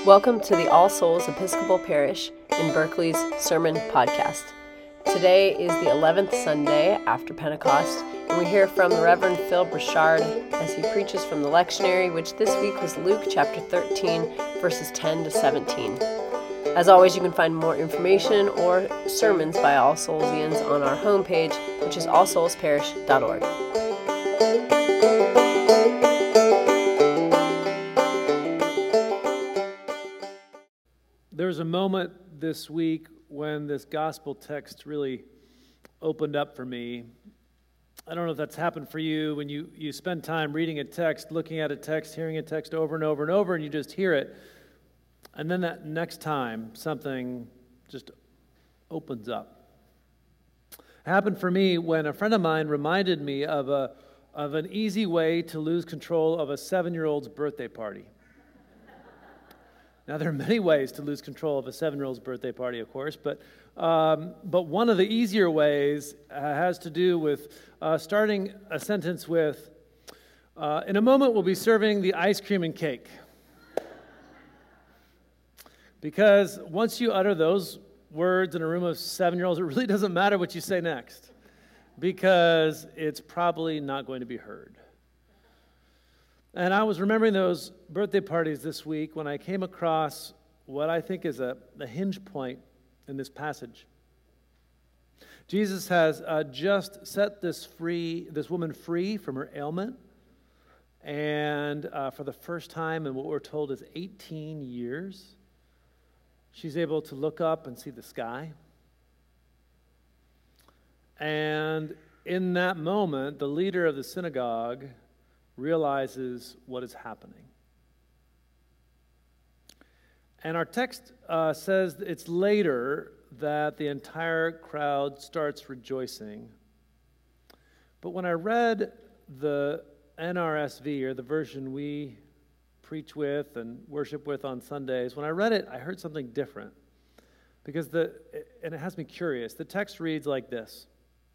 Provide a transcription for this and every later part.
Welcome to the All Souls Episcopal Parish in Berkeley's Sermon Podcast. Today is the 11th Sunday after Pentecost, and we hear from the Reverend Phil Burchard as he preaches from the lectionary, which this week was Luke chapter 13, verses 10 to 17. As always, you can find more information or sermons by All Soulsians on our homepage, which is allsoulsparish.org. There was a moment this week when this gospel text really opened up for me. I don't know if that's happened for you when you spend time reading a text, looking at a text, hearing a text over and over and over, and you just hear it. And then that next time, something just opens up. It happened for me when a friend of mine reminded me of an easy way to lose control of a 7-year-old's birthday party. Now, there are many ways to lose control of a 7-year-old's birthday party, of course, but one of the easier ways has to do with starting a sentence with, in a moment we'll be serving the ice cream and cake. Because once you utter those words in a room of 7-year-olds, it really doesn't matter what you say next, because it's probably not going to be heard. And I was remembering those birthday parties this week when I came across what I think is a hinge point in this passage. Jesus has just set this woman free from her ailment, and for the first time in what we're told is 18 years, she's able to look up and see the sky. And in that moment, the leader of the synagogue realizes what is happening. And our text says it's later that the entire crowd starts rejoicing. But when I read the NRSV, or the version we preach with and worship with on Sundays, when I read it, I heard something different. And it has me curious. The text reads like this: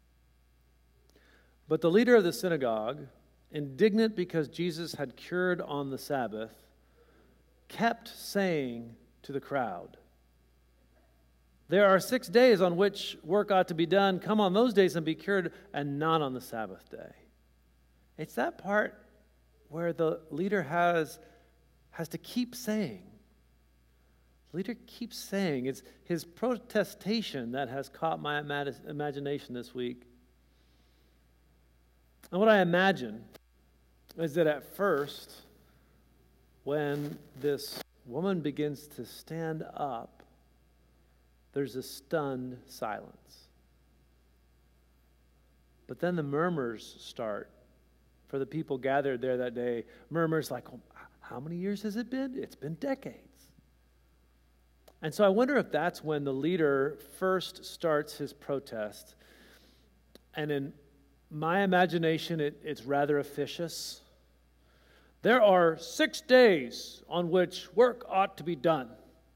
"But the leader of the synagogue, indignant because Jesus had cured on the Sabbath, kept saying to the crowd, 'There are 6 days on which work ought to be done. Come on those days and be cured, and not on the Sabbath day.'" It's that part where the leader has to keep saying. The leader keeps saying. It's his protestation that has caught my imagination this week. And what I imagine is that at first, when this woman begins to stand up, there's a stunned silence. But then the murmurs start for the people gathered there that day. Murmurs like, "Oh, how many years has it been? It's been decades." And so I wonder if that's when the leader first starts his protest. And in my imagination, it's rather officious. "There are 6 days on which work ought to be done."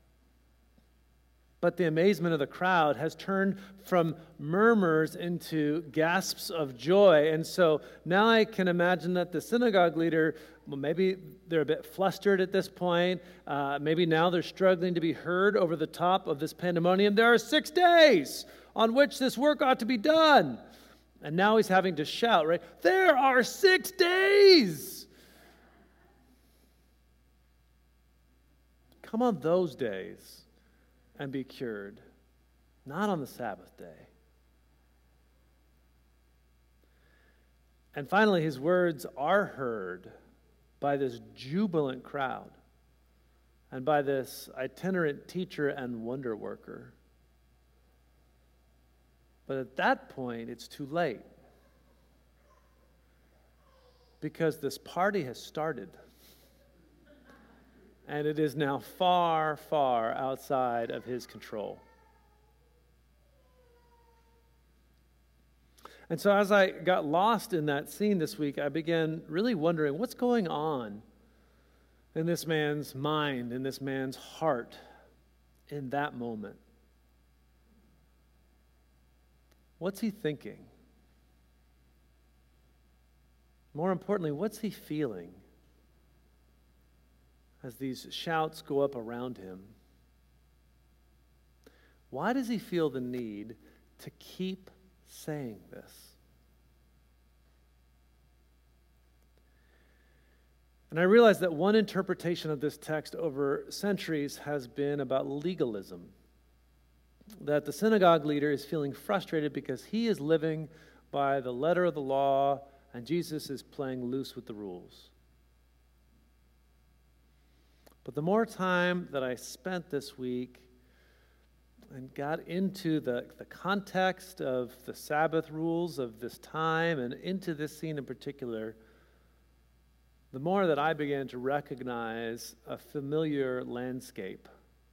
But the amazement of the crowd has turned from murmurs into gasps of joy. And so now I can imagine that the synagogue leader, well, maybe they're a bit flustered at this point. Maybe now they're struggling to be heard over the top of this pandemonium. "There are 6 days on which this work ought to be done." And now he's having to shout, right? "There are 6 days! Come on those days and be cured, not on the Sabbath day." And finally, his words are heard by this jubilant crowd and by this itinerant teacher and wonder worker. But at that point, it's too late, because this party has started, and it is now far, far outside of his control. And so as I got lost in that scene this week, I began really wondering what's going on in this man's mind, in this man's heart, in that moment. What's he thinking? More importantly, what's he feeling? as these shouts go up around him, why does he feel the need to keep saying this? And I realize that one interpretation of this text over centuries has been about legalism. That the synagogue leader is feeling frustrated because he is living by the letter of the law and Jesus is playing loose with the rules. But the more time that I spent this week and got into the context of the Sabbath rules of this time and into this scene in particular, the more that I began to recognize a familiar landscape,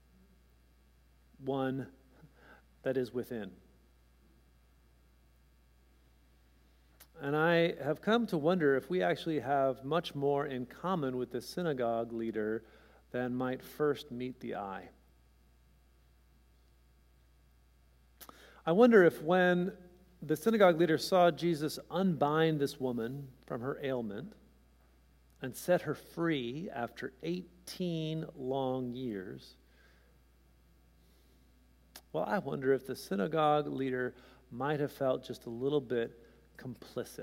one that is within. And I have come to wonder if we actually have much more in common with the synagogue leader than might first meet the eye. I wonder if when the synagogue leader saw Jesus unbind this woman from her ailment and set her free after 18 long years, well, I wonder if the synagogue leader might have felt just a little bit complicit.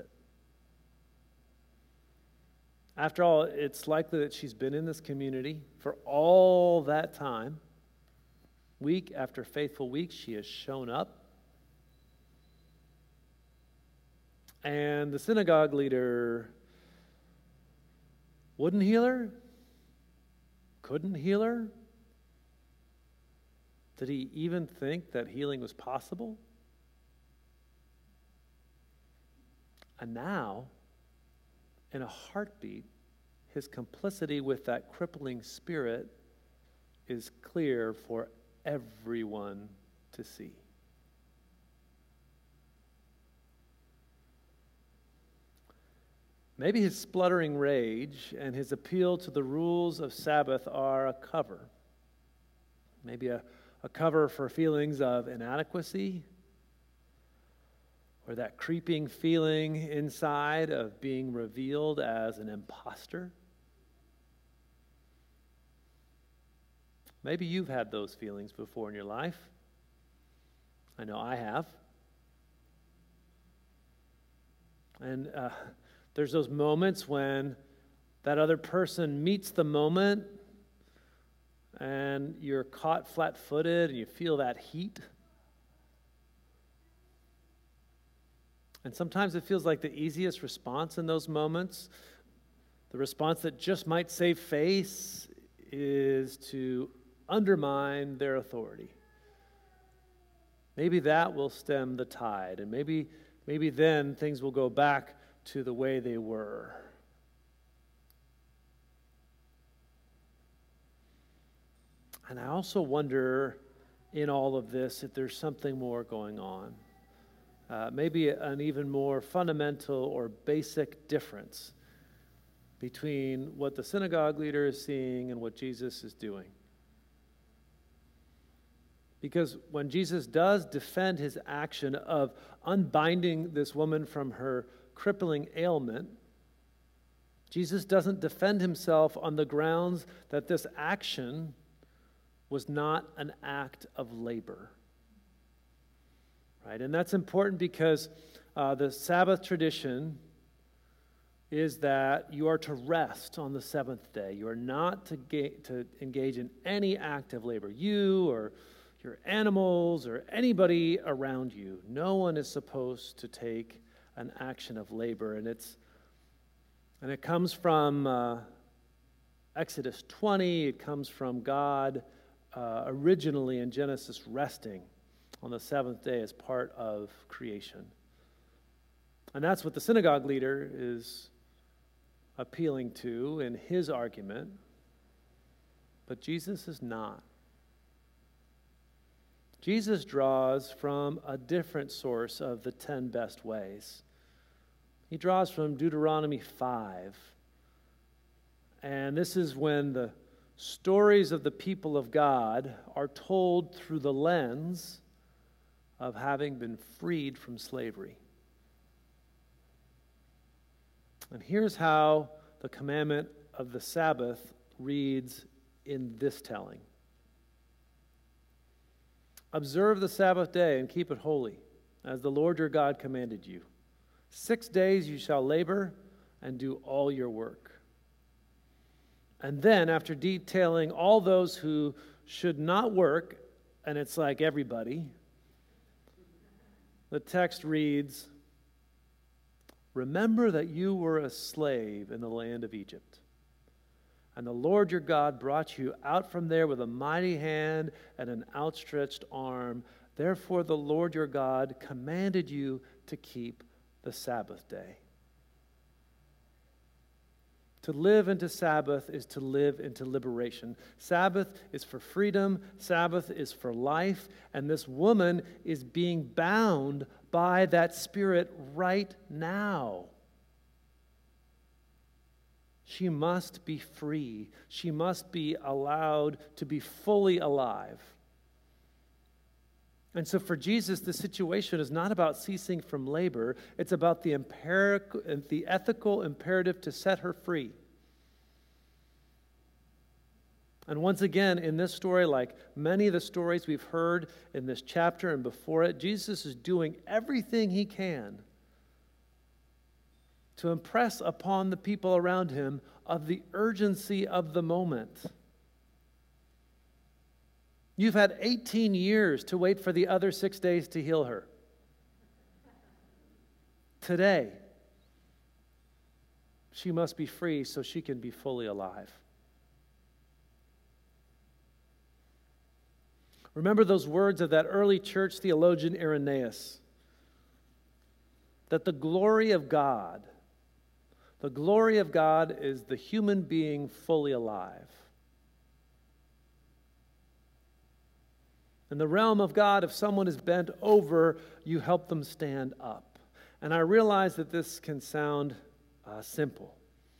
After all, it's likely that she's been in this community for all that time. Week after faithful week, she has shown up. And the synagogue leader wouldn't heal her? Couldn't heal her? Did he even think that healing was possible? And now, in a heartbeat, his complicity with that crippling spirit is clear for everyone to see. Maybe his spluttering rage and his appeal to the rules of Sabbath are a cover. Maybe a cover for feelings of inadequacy, or that creeping feeling inside of being revealed as an imposter. Maybe you've had those feelings before in your life. I know I have. And there's those moments when that other person meets the moment and you're caught flat-footed and you feel that heat. And sometimes it feels like the easiest response in those moments, the response that just might save face, is to undermine their authority. Maybe that will stem the tide, and maybe then things will go back to the way they were. And I also wonder in all of this if there's something more going on. Maybe an even more fundamental or basic difference between what the synagogue leader is seeing and what Jesus is doing. Because when Jesus does defend his action of unbinding this woman from her crippling ailment, Jesus doesn't defend himself on the grounds that this action was not an act of labor. Right? And that's important because the Sabbath tradition is that you are to rest on the seventh day. You are not to engage in any act of labor. You or your animals or anybody around you. No one is supposed to take an action of labor. And it comes from Exodus 20. It comes from God originally in Genesis resting on the seventh day as part of creation. And that's what the synagogue leader is appealing to in his argument. But Jesus is not. Jesus draws from a different source of the 10 best ways. He draws from Deuteronomy 5. And this is when the stories of the people of God are told through the lens of having been freed from slavery. And here's how the commandment of the Sabbath reads in this telling. Observe the Sabbath day and keep it holy, as the Lord your God commanded you. 6 days you shall labor and do all your work. And then, after detailing all those who should not work, and it's like everybody, the text reads, remember that you were a slave in the land of Egypt. And the Lord your God brought you out from there with a mighty hand and an outstretched arm. Therefore the Lord your God commanded you to keep the Sabbath day. To live into Sabbath is to live into liberation. Sabbath is for freedom. Sabbath is for life. And this woman is being bound by that spirit right now. She must be free. She must be allowed to be fully alive. And so for Jesus, the situation is not about ceasing from labor. It's about the ethical imperative to set her free. And once again, in this story, like many of the stories we've heard in this chapter and before it, Jesus is doing everything he can to impress upon the people around him of the urgency of the moment. You've had 18 years to wait for the other 6 days to heal her. Today, she must be free so she can be fully alive. Remember those words of that early church theologian Irenaeus, that the glory of God is the human being fully alive. In the realm of God, if someone is bent over, you help them stand up. And I realize that this can sound simple.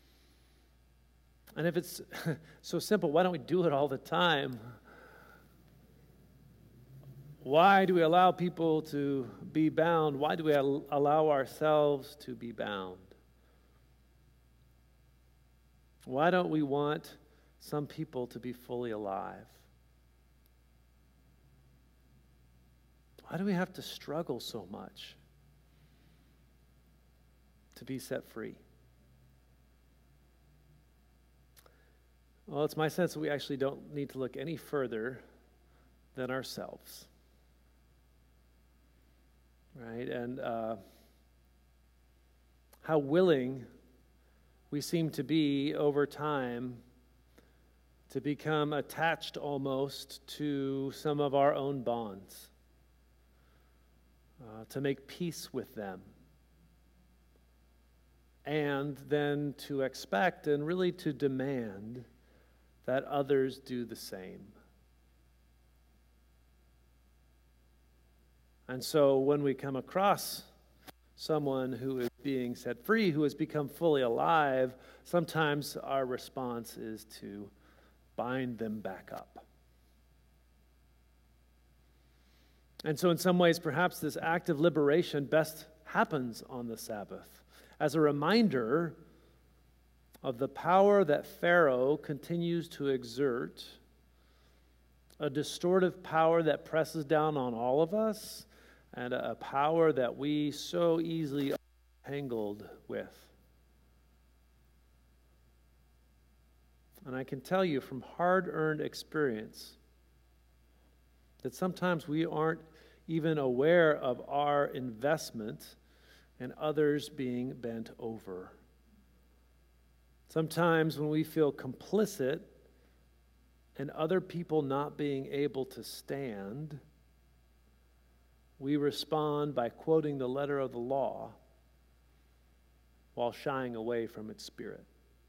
And if it's so simple, why don't we do it all the time? Why do we allow people to be bound? Why do we allow ourselves to be bound? Why don't we want some people to be fully alive? Why do we have to struggle so much to be set free? Well, it's my sense that we actually don't need to look any further than ourselves. Right? And how willing we seem to be over time to become attached almost to some of our own bonds, to make peace with them, and then to expect and really to demand that others do the same. And so when we come across someone who is being set free, who has become fully alive, sometimes our response is to bind them back up. And so in some ways, perhaps this act of liberation best happens on the Sabbath as a reminder of the power that Pharaoh continues to exert, a distortive power that presses down on all of us, and a power that we so easily are tangled with. And I can tell you from hard-earned experience that sometimes we aren't even aware of our investment in others being bent over. Sometimes when we feel complicit in other people not being able to stand, we respond by quoting the letter of the law while shying away from its spirit.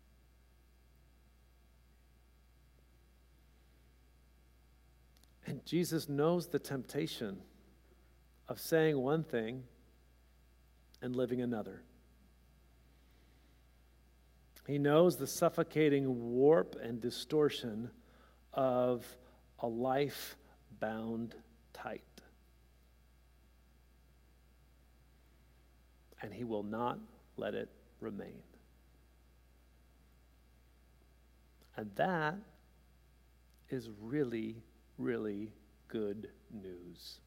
And Jesus knows the temptation of saying one thing and living another. He knows the suffocating warp and distortion of a life bound tight. And he will not let it remain. And that is really, really good news.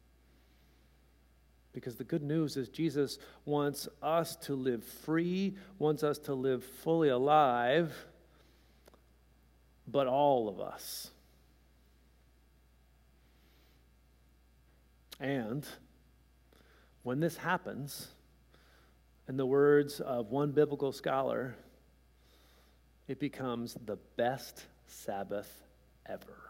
Because the good news is Jesus wants us to live free, wants us to live fully alive, but all of us. And when this happens, in the words of one biblical scholar, it becomes the best Sabbath ever.